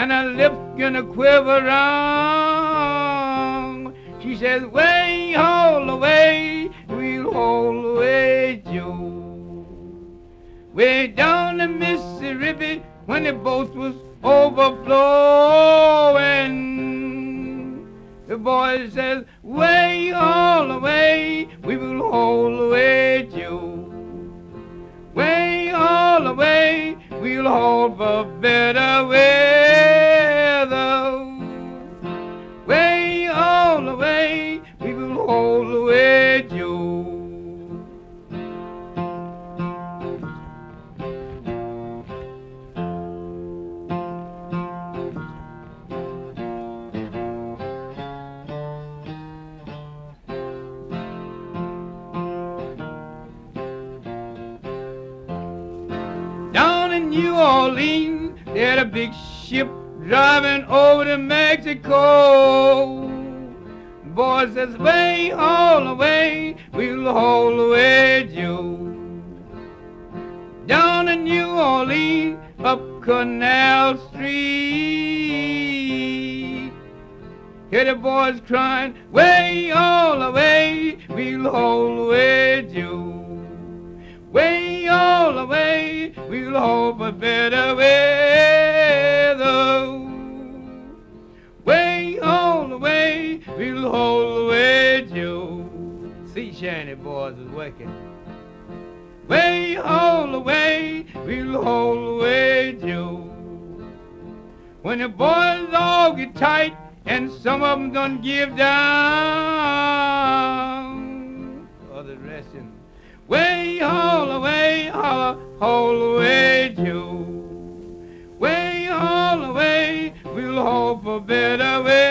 and her lips gonna quiver round. She says, way all the way, we'll hold away, Joe. Way down the Mississippi, when the boat was overflowing, the boy says, way all the way, we will hold away, Joe. Way all the way, we'll hold for better weather. Way all the way, we will hold away, Joe. Down in New Orleans, they had a big ship driving over to Mexico. The boy says, way all the way, we'll hold away, Joe. Down in New Orleans, up Canal Street, hear the boys crying, way all the way, we'll hold away, Joe. Way all the way, we'll hope for better weather. Way all the way, we'll hold away, Joe. Sea shanty boys is working. Way all the way, we'll hold away, Joe. When the boys all get tight and some of them done give down, others resting. Way all the way, hold away, Joe. Way all the way, we'll hope for better way.